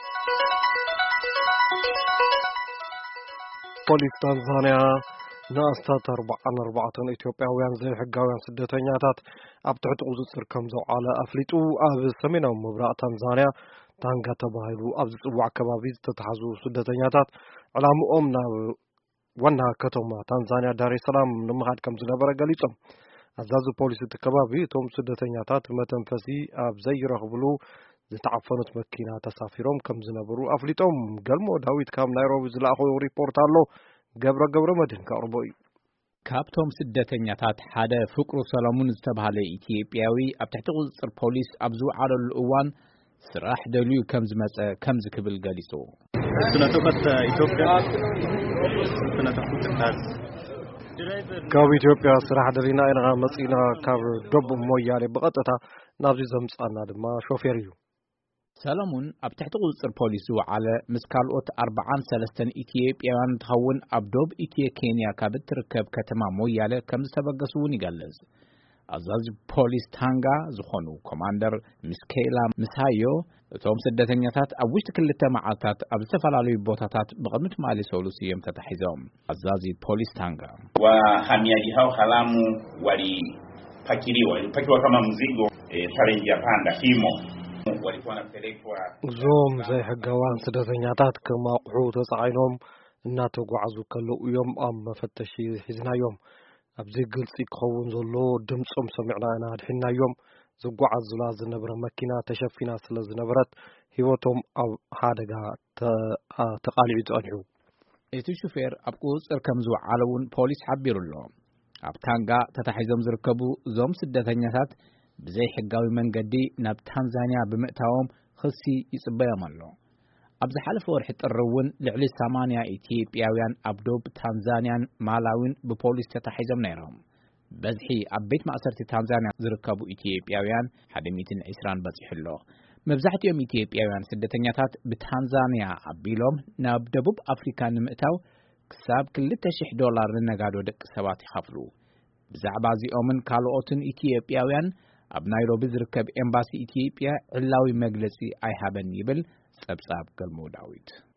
ፖሊስ ታንዛኒያ ናስታት 44 ኢትዮጵያውያን ዘይሕጋውያን ስደተኛታት ኣብ ትሕቲ ቁፅጥር ከም ዘውዓለ ኣፍሊጡ ኣብ ሰሜናዊ ምብራቕ ታንዛኒያ ታንጋ ተባሂሉ ኣብ ዝፅዋዕ ከባቢ ዝተታሕዙ ስደተኛታት ዕላምኦም ናብ ዋና ከተማ ታንዛኒያ ዳሬሰላም ንምኻድ ከም ዝነበረ ገሊፆም ኣዛዚ ፖሊስ እቲ ከባቢ እቶም ስደተኛታት መተንፈሲ ኣብ ዘይረኽብሉ ዝተዓፈኑት መኪና ተሳፊሮም ከም ዝነበሩ ኣፍሊጦም ገልሞ ዳዊት ካብ ናይሮቢ ዝለኣኾ ሪፖርት ኣሎ ገብረ መድህን ከቕርቦ እዩ ካብቶም ስደተኛታት ሓደ ፍቅሩ ሰሎሙን ዝተባሃለ ኢትዮጵያዊ ኣብ ትሕቲ ቁፅጥር ፖሊስ ኣብ ዝውዓለሉ እዋን ስራሕ ደልዩ ከም ዝመፀ ከም ዝክብል ገሊጹ ካብ ኢትዮጵያ ስራሕ ደሊና ኢና መፂና ካብ ዶብ ሞያሌ በቐጥታ ናብዚ ዘምፃና ድማ ሾፌር እዩ ሰሎሙን ኣብ ትሕቲ ቁፅጥር ፖሊስ ዝውዓለ ምስ ካልኦት 43 ኢትዮጵያውያን እንትኸውን ኣብ ዶብ ኬንያ ካብ እትርከብ ከተማ ሞያሌ ከም ዝተበገሱ እውን ይገልጽ ኣዛዚ ፖሊስ ታንጋ ዝኾኑ ኮማንደር ሚስኬላ ምሳዮ እቶም ስደተኛታት ኣብ ውሽጢ ክልተ መዓልታት ኣብ ዝተፈላለዩ ቦታታት ብቕድሚ ትማሊ ሰሉስ እዮም ተታሒዞም ኣዛዚ ፖሊስ ታንጋ wahamiaji hao haramu walipakiwa kama mzigo pale njia panda himo walikuwa wanapelekwa ዞም ዘይሕጋውያን ስደተኛታት ከም ኣቑሑ ተጻዒኖም እናተጓዓዙ ከለዉ እዮም ኣብ መፈተሺ ሒዝናዮም ኣብዚ ግልጽ ክኸውን ዘሎ ድምፆም ሰሚዕና ኢና ድሒናዮም ዝጓዓዙላ ዝነበረ መኪና ተሸፊና ስለ ዝነበረት ህይወቶም ኣብ ሓደጋ ተቃሊዑ ጸኒሑ እቲ ሹፌር ኣብ ቁፅጥር ከም ዝውዓለ እውን ፖሊስ ሓቢሩሎ ኣብ ታንጋ ተታሒዞም ዝርከቡ ዞም ስደተኛታት ብዘይ ሕጋዊ መንገዲ ናብ ታንዛኒያ ብምእታዎም ክሲ ይጽበዮም ኣሎ ኣብ ዝሓለፈ ወርሒ ጥር እውን ልዕሊ 80 ኢትዮጵያውያን ኣብ ዶብ ታንዛኒያን ማላዊን ብፖሊስ ተታሒዞም ነይሮም በዝሒ ኣብ ቤት ማእሰርቲ ታንዛኒያ ዝርከቡ ኢትዮጵያውያን 120 በፂሕሎ መብዛሕትኦም ኢትዮጵያውያን ስደተኛታት ብታንዛኒያ ኣቢሎም ናብ ደቡብ ኣፍሪካ ንምእታው ክሳብ $2,000 ንነጋዶ ደቂ ሰባት ይኸፍሉ ብዛዕባ እዚኦምን ካልኦትን ኢትዮጵያውያን ኣብ ናይሮቢ ዝርከብ ኤምባሲ ኢትዮጵያ ዕላዊ መግለጺ ኣይሃበን ይብል ጸብጻብ ገልሞ ዳዊት